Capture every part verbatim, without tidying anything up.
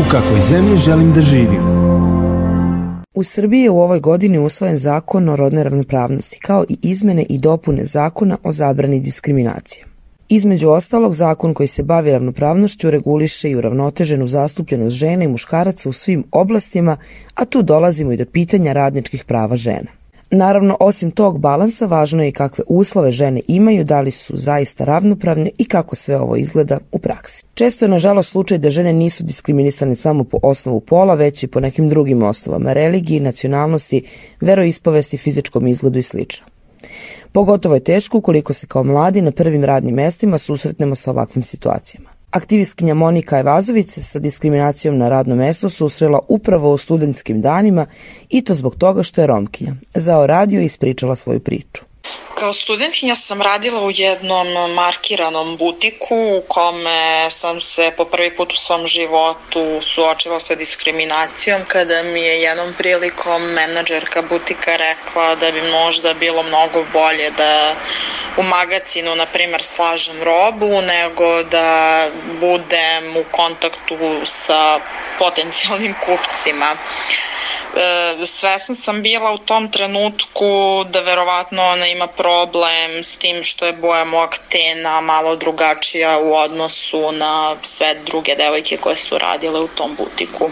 kakvoj zemlji želim da živim. U Srbiji je u ovoj godini usvojen zakon o rodnoj ravnopravnosti, kao i izmene i dopune zakona o zabrani diskriminacije. Između ostalog, zakon koji se bavi ravnopravnošću reguliše i uravnoteženu zastupljenost žena i muškaraca u svim oblastima, a tu dolazimo i do pitanja radničkih prava žena. Naravno, osim tog balansa, važno je i kakve uslove žene imaju, da li su zaista ravnopravne i kako sve ovo izgleda u praksi. Često je, nažalost, slučaj da žene nisu diskriminisane samo po osnovu pola, već i po nekim drugim osnovama, religiji, nacionalnosti, veroispovesti, fizičkom izgledu i sl. Pogotovo je teško ukoliko se kao mladi na prvim radnim mestima susretnemo sa ovakvim situacijama. Aktivistkinja Monika Evazović se sa diskriminacijom na radnom mestu susrela upravo u studentskim danima i to zbog toga što je Romkinja. Za O radio ispričala svoju priču. Kao studentkinja sam radila u jednom markiranom butiku u kome sam se po prvi put u svom životu suočila sa diskriminacijom kada mi je jednom prilikom menadžerka butika rekla da bi možda bilo mnogo bolje da u magazinu, na primer, slažem robu nego da budem u kontaktu sa potencijalnim kupcima. Svesna sam bila u tom trenutku da verovatno ona ima problem s tim što je boja mog tena malo drugačija u odnosu na sve druge devojke koje su radile u tom butiku.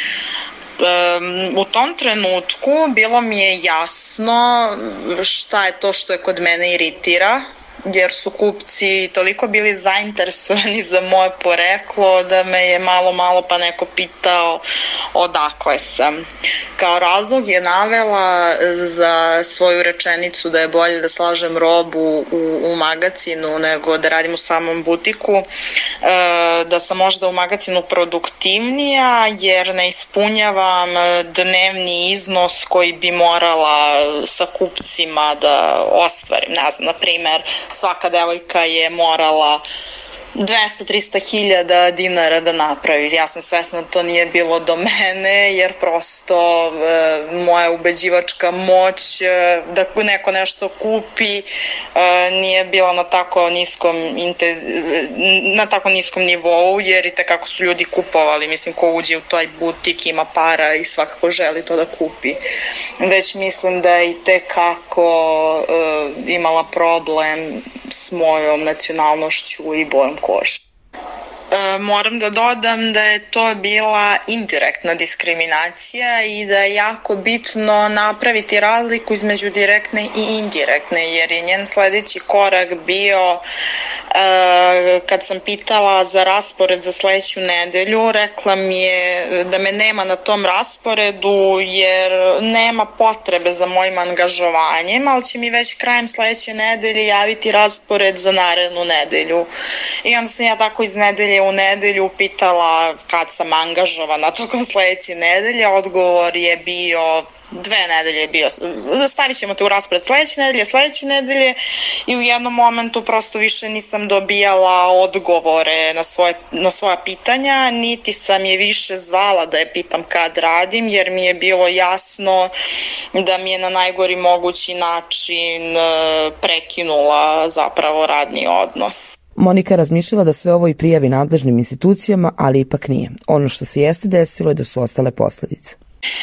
U tom trenutku bilo mi je jasno šta je to što je kod mene iritira, jer su kupci toliko bili zainteresovani za moje poreklo da me je malo malo pa neko pitao odakle sam. Kao razlog je navela za svoju rečenicu da je bolje da slažem robu u, u magazinu nego da radim u samom butiku, da sam možda u magazinu produktivnija jer ne ispunjavam dnevni iznos koji bi morala sa kupcima da ostvarim. Ne znam, na primer, svaka devojka je morala dvesta do trista hiljada dinara da napravi. Ja sam svesna da to nije bilo do mene, jer prosto e, moja ubeđivačka moć e, da neko nešto kupi e, nije bila na tako niskom inte, na tako niskom nivou, jer i tekako su ljudi kupovali. Mislim, ko uđe u taj butik ima para i svakako želi to da kupi. Već mislim da je i tekako e, imala problem s mojom nacionalnošću i bojom kože. E, moram da dodam da je to bila indirektna diskriminacija i da je jako bitno napraviti razliku između direktne i indirektne, jer je njen sledeći korak bio e, kad sam pitala za raspored za sledeću nedelju, rekla mi je da me nema na tom rasporedu jer nema potrebe za mojim angažovanjem, ali će mi već krajem sledeće nedelje javiti raspored za narednu nedelju. I onda sam ja tako iz nedelje u nedelju pitala kad sam angažovana tokom sledeće nedelje. Odgovor je bio dve nedelje je bio, stavit ćemo te u raspored sledeće nedelje, sledeće nedelje i u jednom momentu prosto više nisam dobijala odgovore na svoje, na svoja pitanja, niti sam je više zvala da je pitam kad radim, jer mi je bilo jasno da mi je na najgori mogući način prekinula zapravo radni odnos. Monika razmišljala da sve ovo i prijavi nadležnim institucijama, ali ipak nije. Ono što se jeste desilo je da su ostale posledice.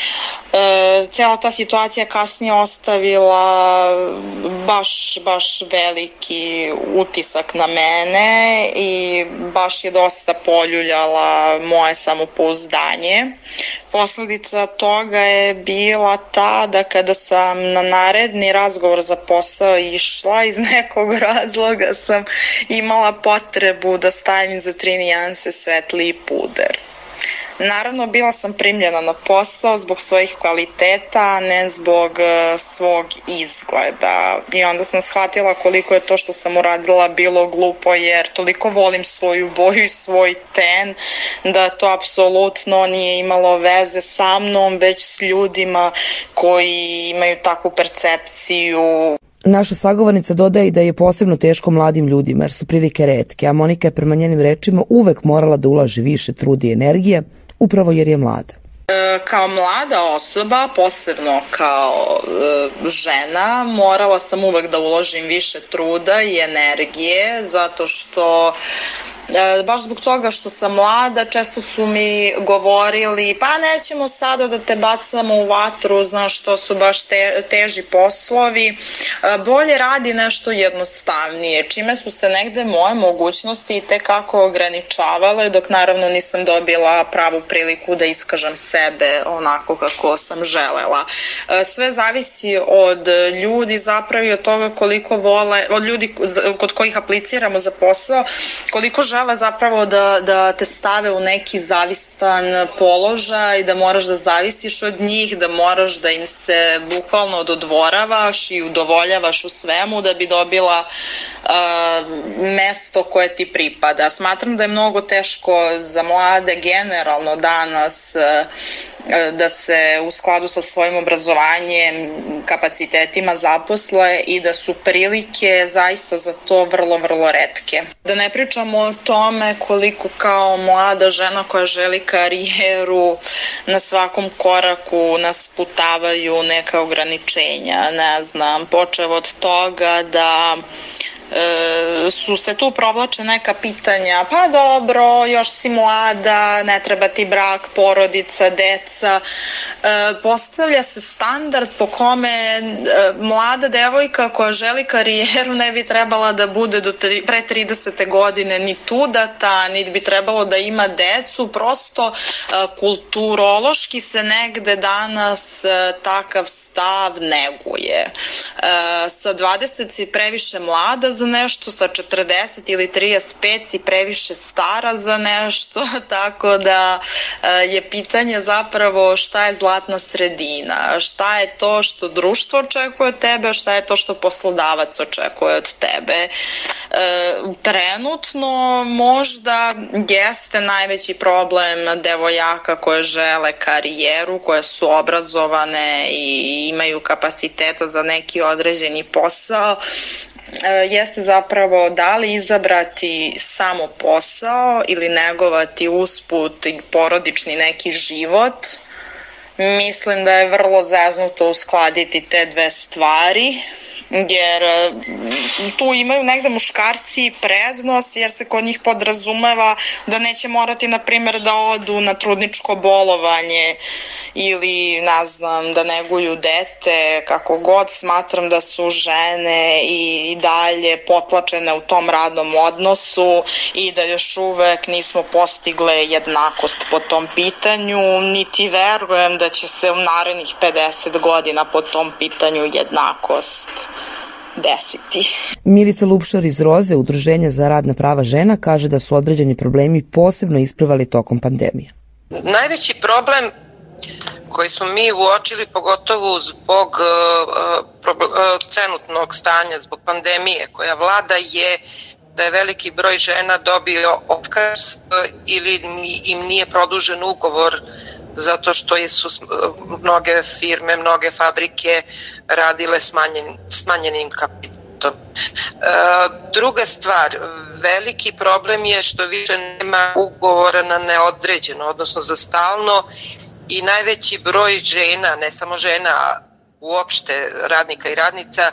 E, cijela ta situacija kasnije ostavila baš, baš veliki utisak na mene i baš je dosta poljuljala moje samopouzdanje. Posledica toga je bila ta da kada sam na naredni razgovor za posao išla, iz nekog razloga sam imala potrebu da stavim za tri nijanse svetliji puder. Naravno, bila sam primljena na posao zbog svojih kvaliteta, a ne zbog uh, svog izgleda. I onda sam shvatila koliko je to što sam uradila bilo glupo, jer toliko volim svoju boju i svoj ten, da to apsolutno nije imalo veze sa mnom, već s ljudima koji imaju takvu percepciju. Naša sagovornica dodaje i da je posebno teško mladim ljudima jer su prilike retke, a Monika je prema njenim rečima uvek morala da ulaže više truda i energije, upravo jer je mlada. Kao mlada osoba, posebno kao e, žena, morala sam uvek da uložim više truda i energije, zato što Baš zbog toga što sam mlada, često su mi govorili pa nećemo sada da te bacamo u vatru, znaš, to su baš te, teži poslovi, bolje radi nešto jednostavnije, čime su se negde moje mogućnosti i tekako ograničavale, dok naravno nisam dobila pravu priliku da iskažem sebe onako kako sam želela. Sve zavisi od ljudi zapravo i od toga koliko vole, od ljudi kod kojih apliciramo za posao, koliko žele zapravo da, da te stave u neki zavistan položaj, da moraš da zavisiš od njih, da moraš da im se bukvalno dodvoravaš i udovoljavaš u svemu da bi dobila uh, mesto koje ti pripada. Smatram da je mnogo teško za mlade generalno danas uh, da se u skladu sa svojim obrazovanjem, kapacitetima zaposle i da su prilike zaista za to vrlo, vrlo retke. Da ne pričamo o tome koliko kao mlada žena koja želi karijeru na svakom koraku nas sputavaju neka ograničenja, ne znam, počev od toga da E, su se tu provlače neka pitanja, pa dobro, još si mlada, ne treba ti brak, porodica, deca. E, postavlja se standard po kome e, mlada devojka koja želi karijeru ne bi trebala da bude do tri, pre tridesete godine ni tudata, niti bi trebalo da ima decu, prosto e, kulturološki se negde danas e, takav stav neguje. E, sa dvadeset si previše mlada za nešto, sa četrdeset ili trideset pet si previše stara za nešto, tako da je pitanje zapravo šta je zlatna sredina, šta je to što društvo očekuje od tebe, šta je to što poslodavac očekuje od tebe. Trenutno možda jeste najveći problem devojaka koje žele karijeru, koje su obrazovane i imaju kapaciteta za neki određeni posao, jeste zapravo da li izabrati samo posao ili negovati usput i porodični neki život. Mislim da je vrlo zeznuto uskladiti te dve stvari, jer tu imaju negde muškarci prednost, jer se kod njih podrazumeva da neće morati, na primjer, da odu na trudničko bolovanje ili, ne znam, da neguju dete, kako god. Smatram da su žene i dalje potlačene u tom radnom odnosu i da još uvek nismo postigle jednakost po tom pitanju, niti verujem da će se u narednih pedeset godina po tom pitanju jednakost desiti. Milica Lupšar iz Roze, Udruženja za radna prava žena, kaže da su određeni problemi posebno isplivali tokom pandemije. Najveći problem koji smo mi uočili, pogotovo zbog uh, uh, trenutnog stanja, zbog pandemije koja vlada, je da je veliki broj žena dobio otkaz ili im nije produžen ugovor zato što su mnoge firme, mnoge fabrike radile smanjen, smanjenim kapitalom. E, druga stvar, veliki problem je što više nema ugovora na neodređeno, odnosno za stalno, i najveći broj žena, ne samo žena, uopšte radnika i radnica,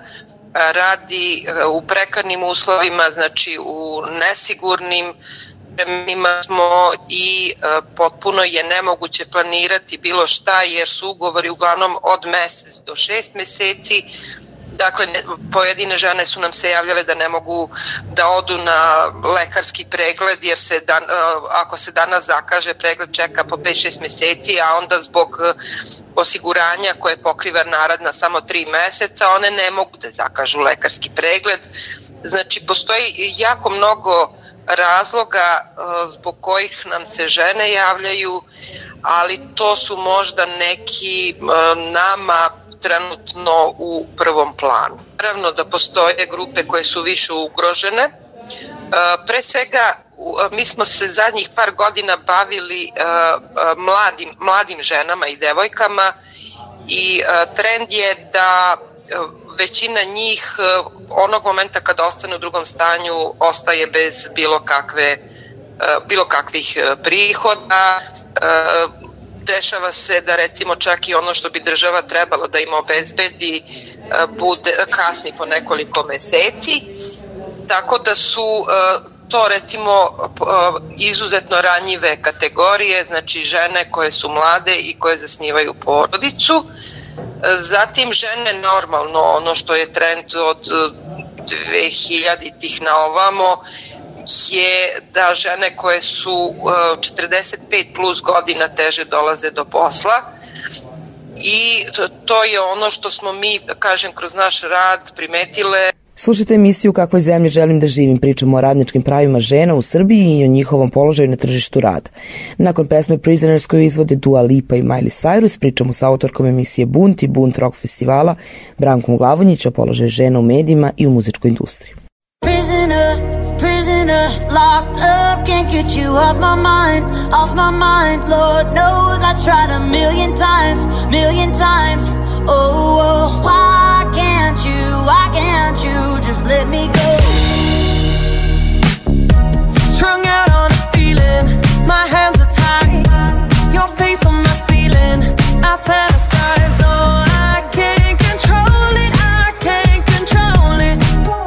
radi u prekarnim uslovima, znači u nesigurnim vremenima smo i e, potpuno je nemoguće planirati bilo šta, jer su ugovori uglavnom od mesec do šest meseci. Dakle, ne, pojedine žene su nam se javljale da ne mogu da odu na lekarski pregled, jer se dan, e, ako se danas zakaže, pregled čeka po pet šest meseci, a onda zbog e, osiguranja koje pokriva narad na samo tri meseca, one ne mogu da zakažu lekarski pregled. Znači, postoji jako mnogo razloga zbog kojih nam se žene javljaju, ali to su možda neki nama trenutno u prvom planu. Naravno da postoje grupe koje su više ugrožene. Pre svega, mi smo se zadnjih par godina bavili mladim, mladim ženama i devojkama i trend je da većina njih onog momenta kada ostane u drugom stanju ostaje bez bilo kakve bilo kakvih prihoda. Dešava se da recimo čak i ono što bi država trebala da im obezbedi bude kasni po nekoliko meseci, tako da su to recimo izuzetno ranjive kategorije, znači žene koje su mlade i koje zasnivaju porodicu. Zatim žene normalno, ono što je trend od dve hiljaditih na ovamo, je da žene koje su četrdeset pet plus godina teže dolaze do posla i to je ono što smo mi, kažem, kroz naš rad primetile. Slušajte emisiju Kakvoj zemlji želim da živim, pričamo o radničkim pravima žena u Srbiji i o njihovom položaju na tržištu rada. Nakon pesme Prisoners koju izvode Dua Lipa i Miley Cyrus, pričamo sa autorkom emisije Bunt i Bunt Rock festivala Brankom Glavonjić o položaju žena u medijima i u muzičkoj industriji. Prisoner, prisoner, locked up, can't get you off my mind, off my mind. Lord knows I tried a million times, million times. Oh, oh, why can't you, why can't you just let me go? Strung out on a feeling, my hands are tied, your face on my ceiling, I fantasize, oh, I can't control it, I can't control it.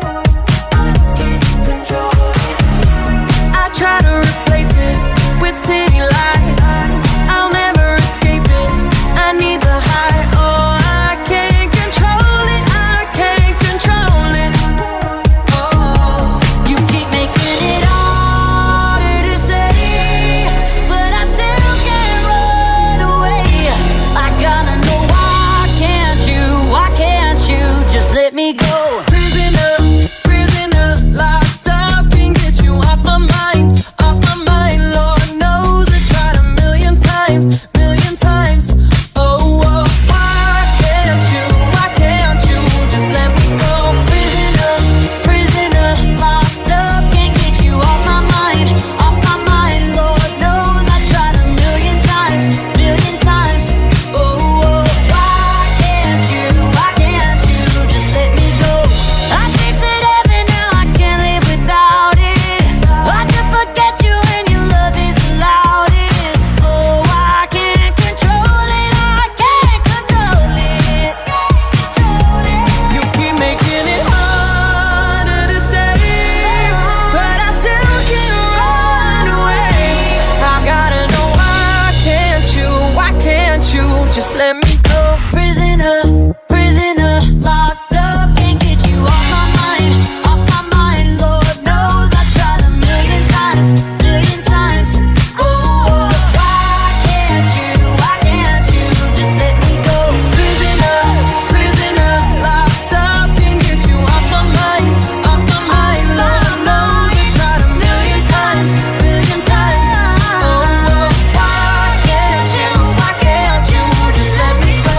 I try to replace it with city lights, I'll never escape it, I need the high, oh, I can't control it, I can't control it. Oh, you keep making it harder to stay, but I still can't run away. I gotta know why can't you, why can't you just let me go? Prisoner, prisoner, locked up, can't get you off my mind, off my mind. Lord knows I tried a million times, million times. Oh, oh, why can't you, why can't you just let me go? Prisoner, prisoner, locked up, can't get you off my mind, off my mind. Lord knows I tried a million times, million times. Oh, oh, why can't you, why can't you just let me go? I tasted heaven, now I can't live without it. I just forget you and your love is the loudest. Oh, I can't control it, I can't control it. You keep making it harder to stay, but I still can't run away. I gotta know why can't you, why can't you just let me go? Prisoner, prisoner, locked up, can't get you off my mind, off my mind. Lord knows I tried a million times, million times. Oh, why can't you, why can't you just let me go? Prisoner, prisoner, locked up, can't get you off my mind, off my mind. Lord knows I tried a million times, million times. Oh, why can't you, why can't you just let me go?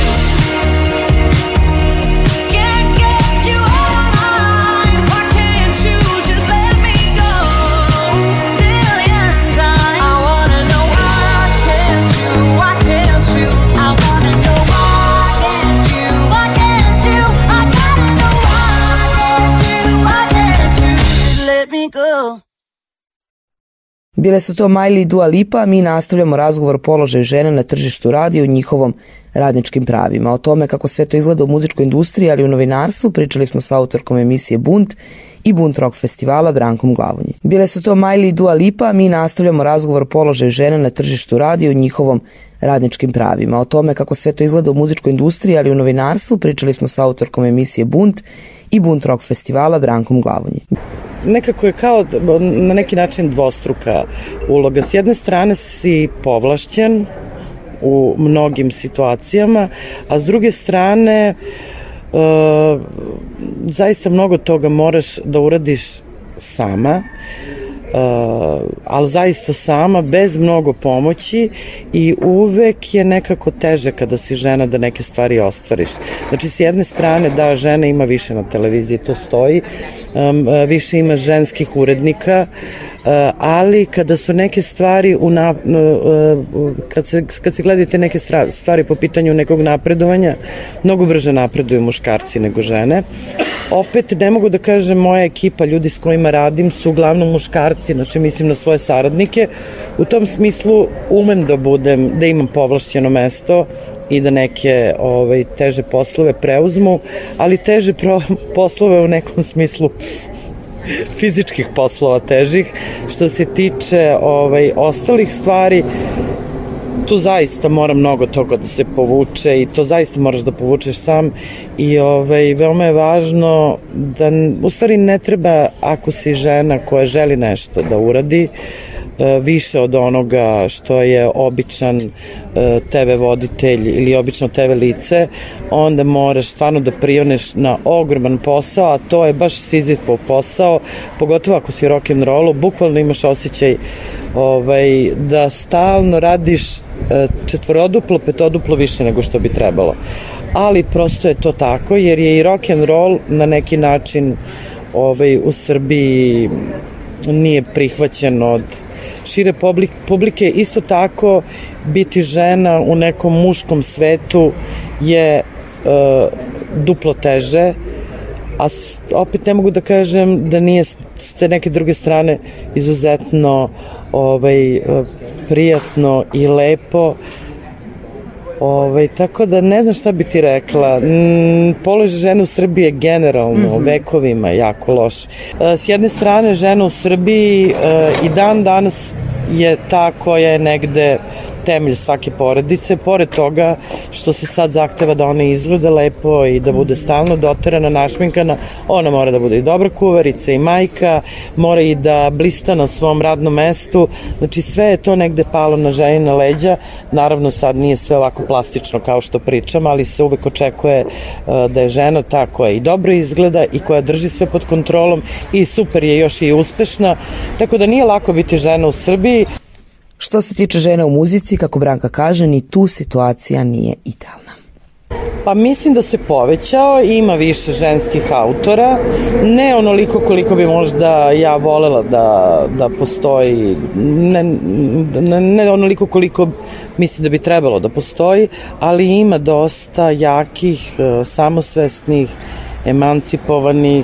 Can't get you off my mind, why can't you just let me go? Million times. I wanna know why can't you, why can't you? I wanna know why can't you, why can't you? I gotta know why can't you, why can't you just let me go? Bile su to Miley i Dua Lipa, a mi nastavljamo razgovor o položaju žena na tržištu rada i o njihovom radničkim pravima. O tome kako sve to izgleda u muzičkoj industriji, ali i u novinarstvu, pričali smo sa autorkom emisije Bunt i Bunt Rock festivala Brankom Glavonjić. Bile su to Miley i Dua Lipa, a mi nastavljamo razgovor o položaju žena na tržištu rada i o njihovom radničkim pravima. O tome kako sve to izgleda u muzičkoj industriji, ali i u novinarstvu, pričali smo sa autorkom emisije Bunt i Bunt Rock festivala Brankom Glavonjić. Nekako je kao na neki način dvostruka uloga. S jedne strane si povlašćen u mnogim situacijama, a s druge strane e, zaista mnogo toga moraš da uradiš sama, Uh, ali zaista sama, bez mnogo pomoći, i uvek je nekako teže kada si žena da neke stvari ostvariš. Znači, s jedne strane, da, žena ima više na televiziji, to stoji, um, više ima ženskih urednika, uh, ali kada su neke stvari u na, uh, kad, se, kad se gledate neke stvari po pitanju nekog napredovanja, mnogo brže napreduju muškarci nego žene. Opet ne mogu da kažem, moja ekipa, ljudi s kojima radim su uglavnom muškarci, znači mislim na svoje saradnike. U tom smislu umem da budem, da imam povlašćeno mesto i da neke ovaj, teže poslove preuzmu, ali teže pro, poslove u nekom smislu fizičkih poslova težih. Što se tiče ovaj, ostalih stvari, tu zaista mora mnogo toga da se povuče i to zaista moraš da povučeš sam i ovaj, veoma je važno da u stvari ne treba, ako si žena koja želi nešto da uradi, više od onoga što je običan te ve voditelj ili obično te ve lice, onda moraš stvarno da prioneš na ogroman posao, a to je baš Sizifov posao, pogotovo ako si u rock'n'rollu, bukvalno imaš osjećaj ovaj, da stalno radiš četvoroduplo, petoduplo više nego što bi trebalo. Ali prosto je to tako, jer je i rock'n'roll na neki način ovaj, u Srbiji nije prihvaćen od šire publike. Isto tako, biti žena u nekom muškom svetu je e, duplo teže, a opet ne mogu da kažem da nije s te neke druge strane izuzetno ovaj, prijatno i lepo. Ovaj, tako da ne znam šta bi ti rekla. Položaj žene u Srbiji je generalno mm-hmm. vekovima jako loš. S jedne strane, žena u Srbiji i dan danas je ta koja je negde temelj svake porodice, pored toga što se sad zahteva da ona izgleda lepo i da bude stalno doterana, našminkana, ona mora da bude i dobra kuvarica i majka, mora i da blista na svom radnom mestu, znači sve je to negde palo na ženina leđa, naravno sad nije sve ovako plastično kao što pričam, ali se uvek očekuje uh, da je žena ta koja i dobro izgleda i koja drži sve pod kontrolom i super je još i uspešna, tako da nije lako biti žena u Srbiji. Što se tiče žena u muzici, kako Branka kaže, ni tu situacija nije idealna. Pa mislim da se povećao, ima više ženskih autora, ne onoliko koliko bi možda ja volela da, da postoji, ne, ne, ne onoliko koliko mislim da bi trebalo da postoji, ali ima dosta jakih, samosvesnih, emancipovanih,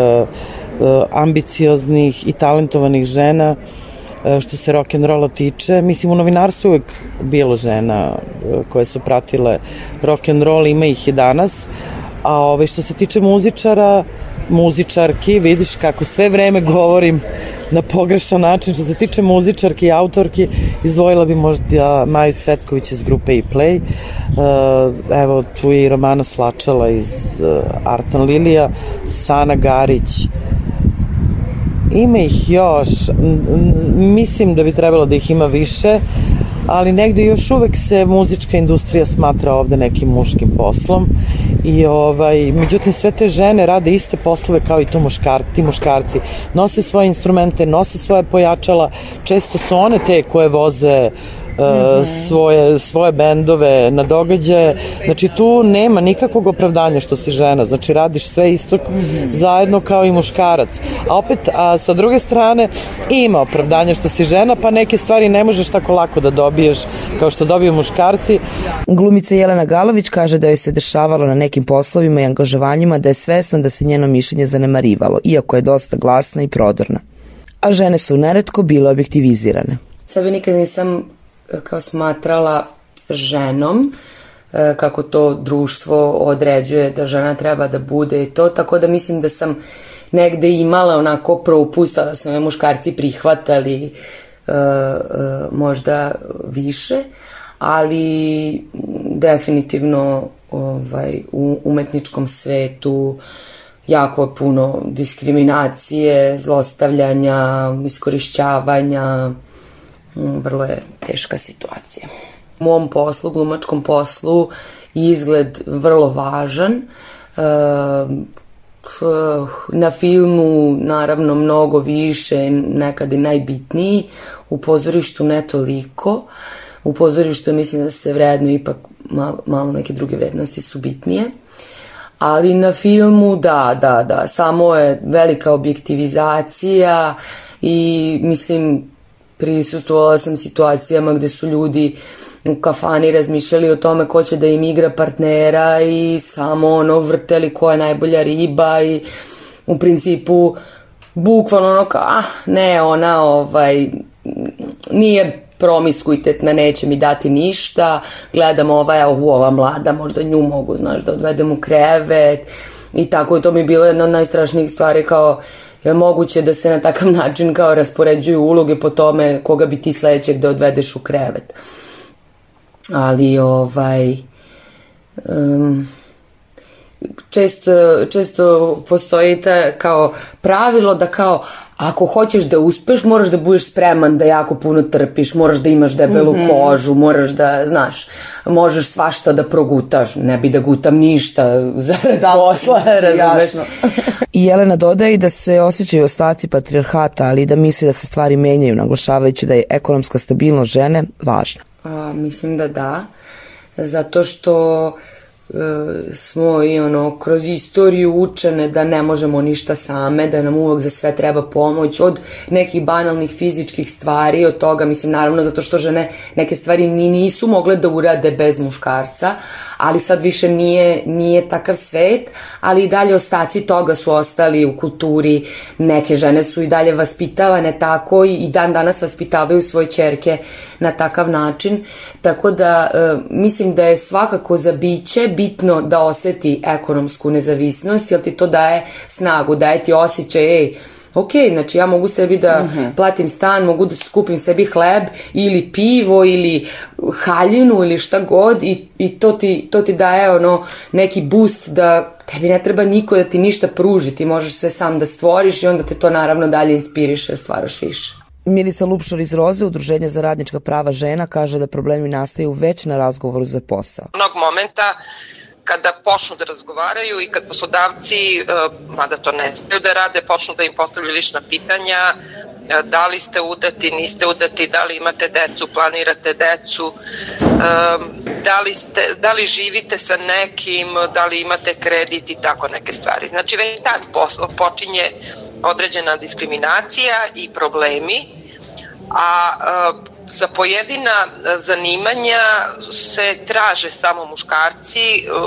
ambicioznih i talentovanih žena što se rock'n'rolla tiče. Mislim, u novinarstvu uvek bilo žena koje su pratile rock'n'roll, ima ih i danas, a ove, što se tiče muzičara, muzičarki, vidiš kako sve vreme govorim na pogrešan način, što se tiče muzičarki i autorki, izdvojila bi možda Maju Cvetković iz grupe E-Play, evo tu je i Romana Slačala iz Artan Lilija, Sana Garić, ima ih još, mislim da bi trebalo da ih ima više, ali negde još uvek se muzička industrija smatra ovde nekim muškim poslom i ovaj, međutim sve te žene rade iste poslove kao i to muškar, ti muškarci, nose svoje instrumente, nose svoje pojačala, često su one te koje voze Uh, svoje, svoje bendove na događaje, znači tu nema nikakvog opravdanja što si žena, znači radiš sve isto zajedno kao i muškarac, a opet a sa druge strane ima opravdanja što si žena, pa neke stvari ne možeš tako lako da dobiješ kao što dobiju muškarci. Glumica Jelena Galović kaže da joj se dešavalo na nekim poslovima i angažovanjima da je svesna da se njeno mišljenje zanemarivalo, iako je dosta glasna i prodorna. A žene su neretko bile objektivizirane. Sebe nikad nisam kao smatrala ženom, kako to društvo određuje da žena treba da bude i to, tako da mislim da sam negde imala onako propusta da su me muškarci prihvatali uh, uh, možda više, ali definitivno ovaj, u umetničkom svetu jako je puno diskriminacije, zlostavljanja, iskorišćavanja, vrlo je teška situacija. U mom poslu, glumačkom poslu, izgled vrlo važan. Na filmu naravno mnogo više, nekad i najbitniji, u pozorištu ne toliko. U pozorištu mislim da se vredno ipak malo, malo neke druge vrednosti su bitnije. Ali na filmu da, da, da, samo je velika objektivizacija i mislim prisustvovala sam situacijama gde su ljudi u kafani razmišljali o tome ko će da im igra partnera i samo ono vrteli ko je najbolja riba i u principu bukvalno ono kao ah ne ona ovaj nije promiskuitetna, neće mi dati ništa, gledam ova je ova mlada, možda nju mogu znaš da odvedem u krevet i tako i to mi je bilo jedna od najstrašnijih stvari kao je moguće da se na takav način kao raspoređuju uloge po tome koga bi ti sledećeg da odvedeš u krevet. Ali ovaj um, često, često postoji ta kao pravilo da kao ako hoćeš da uspeš, moraš da budeš spreman da jako puno trpiš, moraš da imaš debelu mm-hmm. kožu, moraš da, znaš, možeš svašta da progutaš, ne bi da gutam ništa zarad da, posla, razumeš? I Jelena dodaje da se osjećaju ostaci patrijarhata, ali da misli da se stvari menjaju, naglašavajući da je ekonomska stabilnost žene važna. A, mislim da da, zato što smo i ono kroz istoriju učene da ne možemo ništa same, da nam uvek za sve treba pomoć, od nekih banalnih fizičkih stvari, od toga, mislim, naravno zato što žene neke stvari ni nisu mogle da urade bez muškarca, ali sad više nije, nije takav svet, ali i dalje ostaci toga su ostali u kulturi, neke žene su i dalje vaspitavane tako i dan danas vaspitavaju svoje ćerke na takav način, tako da mislim da je svakako za biće bitno da oseti ekonomsku nezavisnost, jer ti to daje snagu, daje ti osjećaj, ej, ok, znači ja mogu sebi da uh-huh. platim stan, mogu da skupim sebi hleb ili pivo ili haljinu ili šta god i, i to, ti, to ti daje ono neki boost da tebi ne treba niko da ti ništa pruži, ti možeš sve sam da stvoriš i onda te to naravno dalje inspiriše, stvaraš više. Milica Lupšar iz Roze, Udruženja za radnička prava žena, kaže da problemi nastaju već na razgovoru za posao. Mnog momenta kada počnu da razgovaraju i kad poslodavci, mada to ne znaju da rade, počnu da im postavljaju lična pitanja, da li ste udati, niste udati, da li imate decu, planirate decu, da li, ste, da li živite sa nekim, da li imate kredit i tako neke stvari. Znači već tad počinje određena diskriminacija i problemi, a za pojedina zanimanja se traže samo muškarci,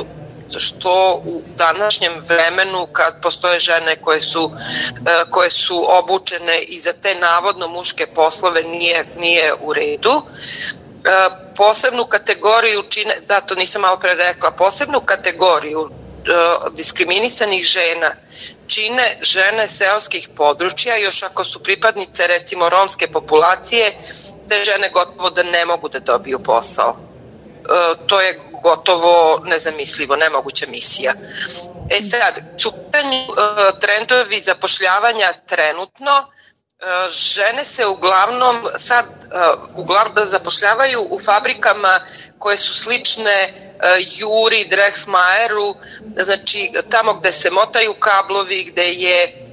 što u današnjem vremenu kad postoje žene koje su, koje su obučene i za te navodno muške poslove nije, nije u redu. Posebnu kategoriju čine, da to nisam malo pre rekla, posebnu kategoriju diskriminisanih žena čine žene seoskih područja, još ako su pripadnice recimo romske populacije, te žene gotovo da ne mogu da dobiju posao. To je gotovo nezamislivo, nemoguća misija. E sad, su trendovi zapošljavanja trenutno, žene se uglavnom sad uglavnom zapošljavaju u fabrikama koje su slične Juri, Drexmayeru, znači tamo gde se motaju kablovi, gde je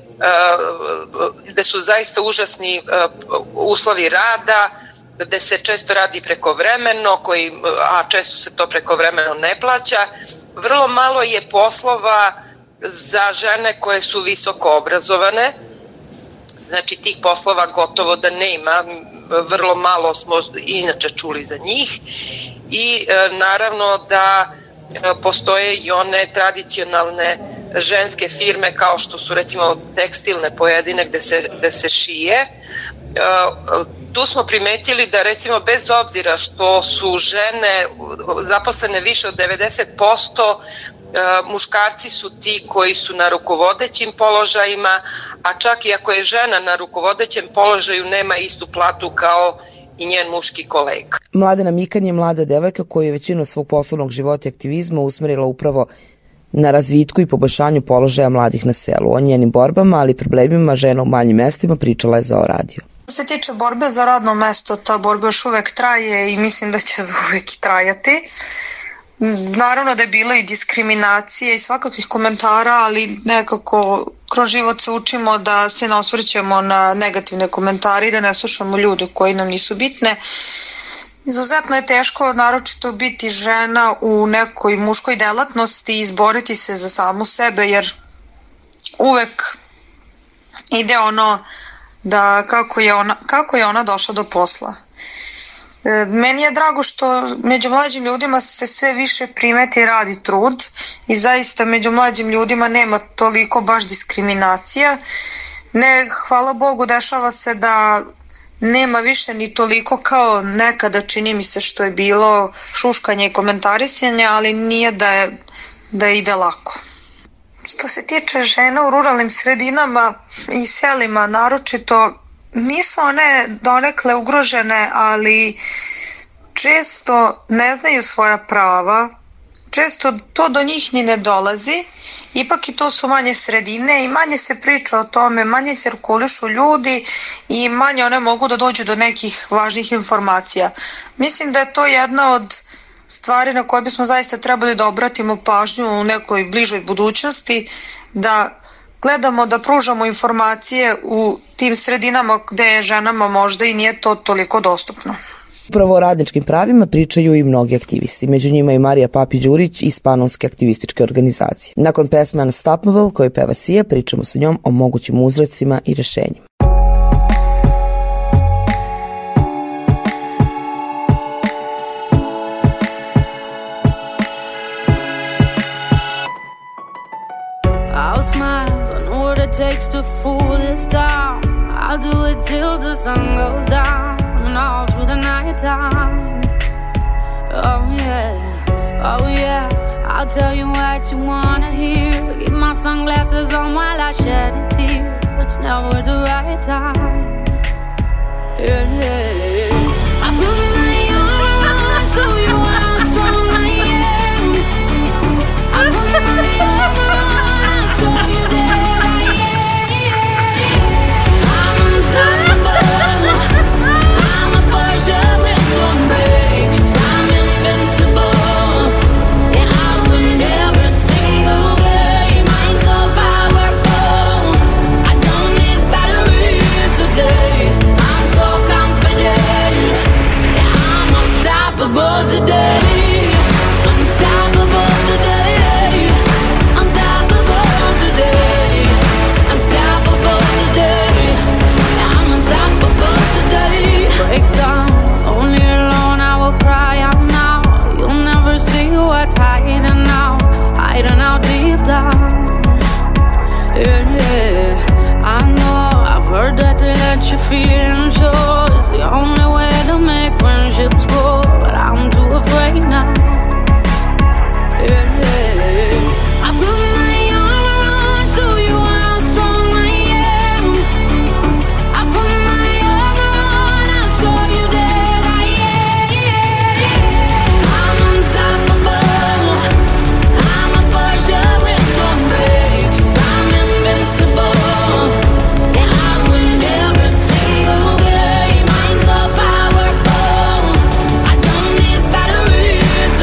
gde su zaista užasni uslovi rada, gde se često radi prekovremeno, koji, a često se to prekovremeno ne plaća. Vrlo malo je poslova za žene koje su visoko obrazovane, znači tih poslova gotovo da nema, vrlo malo smo inače čuli za njih i e, naravno da e, postoje i one tradicionalne ženske firme kao što su recimo tekstilne pojedine gde se, gde se šije. E, tu smo primetili da recimo bez obzira što su žene zaposlene više od devedeset posto, muškarci su ti koji su na rukovodećim položajima, a čak i ako je žena na rukovodećem položaju nema istu platu kao i njen muški kolega. Mladena Mikan je mlada devojka koja je većinu svog poslovnog života i aktivizma usmerila upravo na razvitku i poboljšanju položaja mladih na selu. O njenim borbama, ali i problemima žena u manjim mestima pričala je za O radio. Što se tiče borbe za radno mesto, ta borba još uvek traje i mislim da će za uvek i trajati. Naravno da je bilo i diskriminacije i svakakvih komentara, ali nekako kroz život se učimo da se ne osvrćemo na negativne komentare i da ne slušamo ljude koji nam nisu bitne. Izuzetno je teško naročito biti žena u nekoj muškoj delatnosti i izboriti se za samu sebe, jer uvek ide ono da kako je ona, kako je ona došla do posla. Meni je drago što među mlađim ljudima se sve više primeti rad i trud i zaista među mlađim ljudima nema toliko baš diskriminacija. Ne, hvala Bogu, dešava se da nema više ni toliko kao nekada, čini mi se, što je bilo šuškanje i komentarisanje, ali nije da, je, da ide lako. Što se tiče žena u ruralnim sredinama i selima naročito, nisu one donekle ugrožene, ali često ne znaju svoja prava, često to do njih ni ne dolazi, ipak i to su manje sredine i manje se priča o tome, manje cirkulišu ljudi i manje one mogu da dođu do nekih važnih informacija. Mislim da je to jedna od stvari na koje bismo zaista trebali da obratimo pažnju u nekoj bližoj budućnosti, da gledamo da pružamo informacije u tim sredinama gde ženama možda i nije to toliko dostupno. Upravo o radničkim pravima pričaju i mnogi aktivisti, među njima i Marija Papi-Đurić iz Panonske aktivističke organizacije. Nakon pesme Unstoppable koju peva Sia, pričamo sa njom o mogućim uzrocima i rešenjima. I'll smile, I know what it takes to fool this town. I'll do it till the sun goes down and all through the night time. Oh yeah, oh yeah, I'll tell you what you wanna hear. Keep my sunglasses on while I shed a tear. It's never the right time. Yeah, yeah, yeah. I put my arm around so you how strong I am. I put my arm around so you that I am. I'm unstoppable. I'm a Porsche with no brakes. I'm invincible. Yeah, I win every single game. I'm so powerful. I don't need batteries to play. I'm so confident. Yeah, I'm unstoppable today. Unstoppable today. Unstoppable today. Unstoppable today. Yeah, I'm unstoppable today. Break down, only alone I will cry out now. You'll never see what's hiding now, hiding out deep down. Yeah, yeah, I know, I've heard that to let your feelings show is the only way to make friendships grow, but I'm too afraid now. Yeah, yeah, I put my arm around so you how strong I am. I put my arm around, I'll show you that I am. I'm unstoppable. I'm a Porsche with no brakes. I'm invincible. Yeah, I win every single game. I'm so powerful. I don't need batteries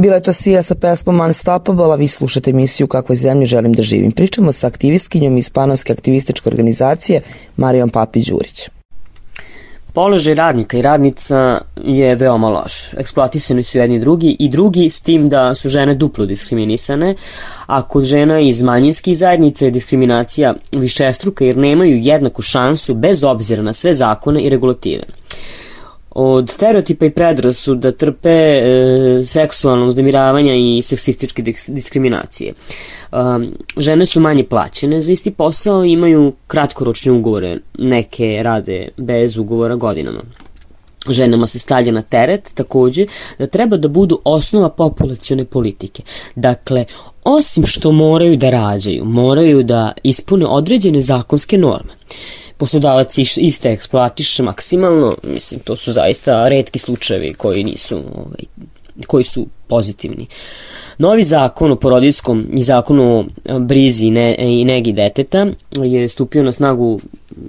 Bila je to Sia sa pesmom Unstoppable, a vi slušate emisiju U kakvoj zemlji želim da živim. Pričamo sa aktivistkinjom iz Panonske aktivističke organizacije Marijom Papić-Đurić. Položaj radnika i radnica je veoma loš. Eksploatisani su jedni drugi i drugi, s tim da su žene duplo diskriminisane, a kod žena iz manjinskih zajednica je diskriminacija višestruka jer nemaju jednaku šansu bez obzira na sve zakone i regulative. Od stereotipa i predrasuda trpe e, seksualno uznemiravanja i seksističke diskriminacije. E, žene su manje plaćene za isti posao i imaju kratkoročne ugovore, neke rade bez ugovora godinama. Ženama se stavlja na teret takođe da treba da budu osnova populacione politike. Dakle, osim što moraju da rađaju, moraju da ispune određene zakonske norme. Poslodavac iste eksploatiše maksimalno, mislim, to su zaista retki slučajevi koji nisu, ovaj, koji su pozitivni. Novi zakon o porodiljskom i zakon o brizi i negi deteta je stupio na snagu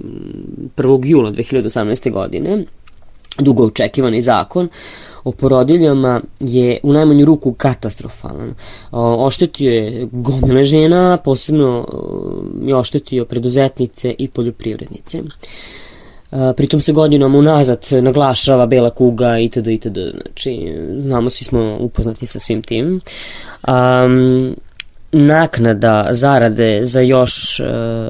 prvog jula dve hiljade osamnaeste. godine. Dugo očekivani zakon o porodiljama je u najmanju ruku katastrofalan. Oštetio je gomile žena, posebno je oštetio preduzetnice i poljoprivrednice. Pritom se godinama unazad naglašava bela kuga itd. itd. Znači, znamo, svi smo upoznati sa svim tim. Um, naknada zarade za još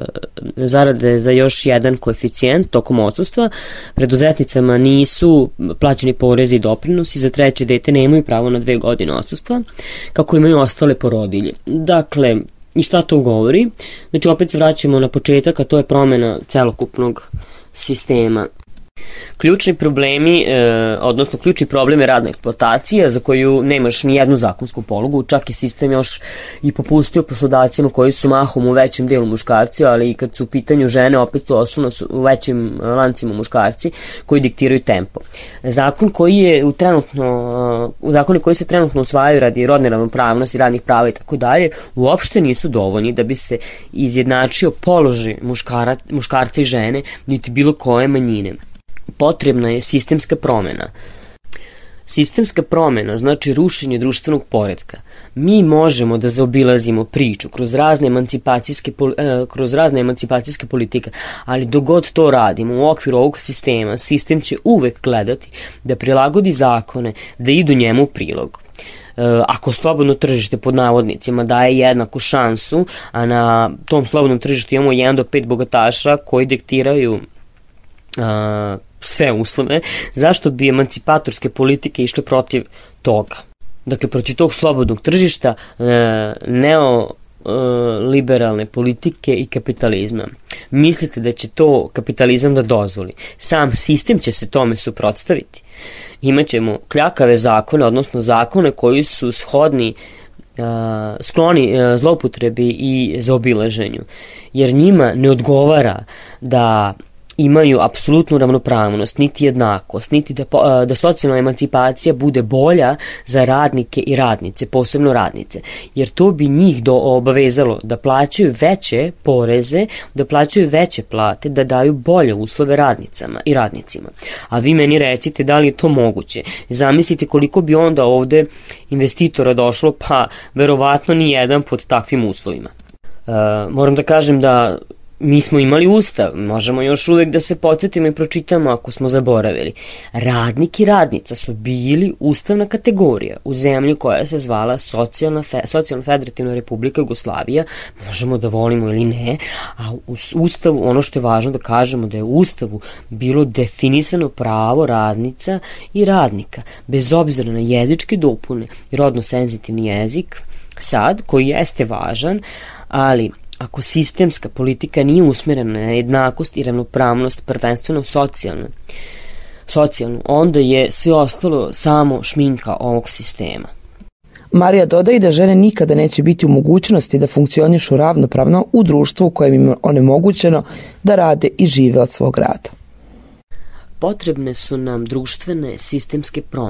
zarade za još jedan koeficijent tokom odsustva preduzetnicama nisu plaćeni porezi i doprinosi, za treće dete nemaju pravo na dve godine odsustva kako imaju ostale porodilje. Dakle, i šta to govori? Znači, opet se vraćamo na početak, a to je promena celokupnog sistema. Ključni problemi, e, odnosno ključni problem je radna eksploatacija za koju nemaš ni jednu zakonsku polugu, čak je sistem još i popustio poslodavcima koji su mahom u većem delu muškarci, ali i kad su u pitanju žene, opet su osnovno u većim lancima muškarci koji diktiraju tempo. Zakon koji je u trenutno, u zakoni koji se trenutno usvajaju radi rodne ravnopravnosti, radnih prava i tako dalje, uopšte nisu dovoljni da bi se izjednačio položaj muškara, muškarca i žene, niti bilo koje manjine. Potrebna je sistemska promena. Sistemska promena znači rušenje društvenog poretka. Mi možemo da zaobilazimo priču kroz razne emancipacijske, kroz razne emancipacijske politike, ali dok god to radimo u okviru ovog sistema, sistem će uvek gledati da prilagodi zakone, da idu njemu u prilog. Ako slobodno tržište pod navodnicima daje jednaku šansu, a na tom slobodnom tržištu imamo jedan do pet bogataša koji diktiraju a, sve uslove, zašto bi emancipatorske politike išle protiv toga? Dakle, protiv tog slobodnog tržišta, neoliberalne politike i kapitalizma. Mislite da će to kapitalizam da dozvoli? Sam sistem će se tome suprotstaviti. Imaćemo kljakave zakone, odnosno zakone koji su shodni skloni zloupotrebi i zaobilaženju, jer njima ne odgovara da imaju apsolutnu ravnopravnost, niti jednakost, niti da, da socijalna emancipacija bude bolja za radnike i radnice, posebno radnice, jer to bi njih do obavezalo da plaćaju veće poreze, da plaćaju veće plate, da daju bolje uslove radnicama i radnicima. A vi meni recite da li je to moguće. Zamislite koliko bi onda ovde investitora došlo, pa verovatno ni jedan pod takvim uslovima. Uh, moram da kažem da mi smo imali ustav, možemo još uvek da se podsjetimo i pročitamo ako smo zaboravili. Radnik i radnica su bili ustavna kategorija u zemlji koja se zvala Socijalna, fe, Socijalna federativna republika Jugoslavija, možemo da volimo ili ne, a u ustavu, ono što je važno da kažemo da je u ustavu bilo definisano pravo radnica i radnika, bez obzira na jezičke dopune i rodno senzitivni jezik, sad, koji jeste važan, ali ako sistemska politika nije usmerena na jednakost i ravnopravnost, prvenstveno socijalno, socijalno, onda je sve ostalo samo šminka ovog sistema. Marija dodaje da žene nikada neće biti u mogućnosti da funkcionišu ravnopravno u društvu u kojem im je onemogućeno da rade i žive od svog rada. Potrebne su nam društvene sistemske promene.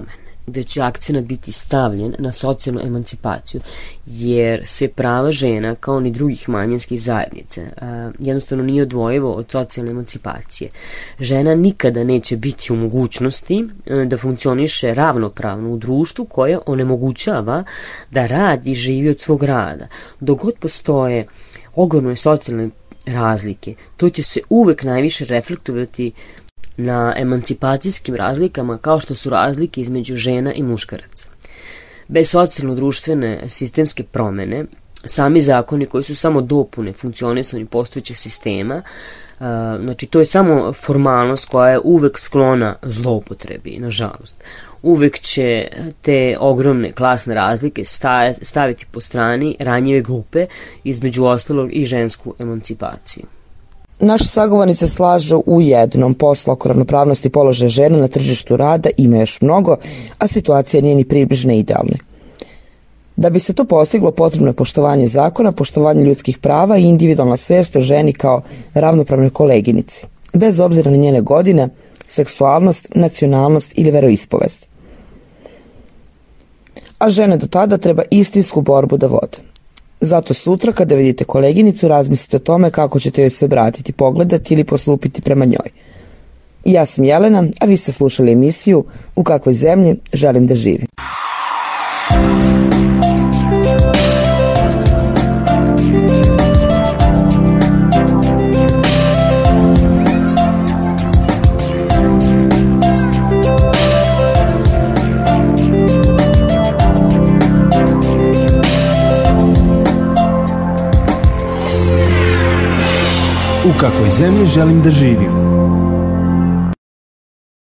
već će akcenat biti stavljen na socijalnu emancipaciju, jer se prava žena, kao ni drugih manjinskih zajednica, jednostavno nije odvojivo od socijalne emancipacije. Žena nikada neće biti u mogućnosti da funkcioniše ravnopravno u društvu koje onemogućava da radi i živi od svog rada. Dok god postoje ogromne socijalne razlike, to će se uvek najviše reflektovati na emancipacijskim razlikama kao što su razlike između žena i muškaraca. Bez socijalno-društvene sistemske promene, sami zakoni koji su samo dopune funkcionisanju postojećeg sistema, znači to je samo formalnost koja je uvek sklona zloupotrebi, nažalost. Uvek će te ogromne klasne razlike staviti po strani ranjive grupe, između ostalog i žensku emancipaciju. Naše sagovornice slažu u jednom: posla oko ravnopravnosti položaja žena na tržištu rada ima još mnogo, a situacija nije ni približna idealne. Da bi se to postiglo, potrebno je poštovanje zakona, poštovanje ljudskih prava i individualna svest o ženi kao ravnopravnoj koleginici, bez obzira na njene godine, seksualnost, nacionalnost ili veroispovest. A žene do tada treba istinsku borbu da vode. Zato sutra kada vidite koleginicu razmislite o tome kako ćete joj se obratiti, pogledati ili postupiti prema njoj. Ja sam Jelena, a vi ste slušali emisiju U kakvoj zemlji želim da živim. U kakvoj zemlji želim da živim?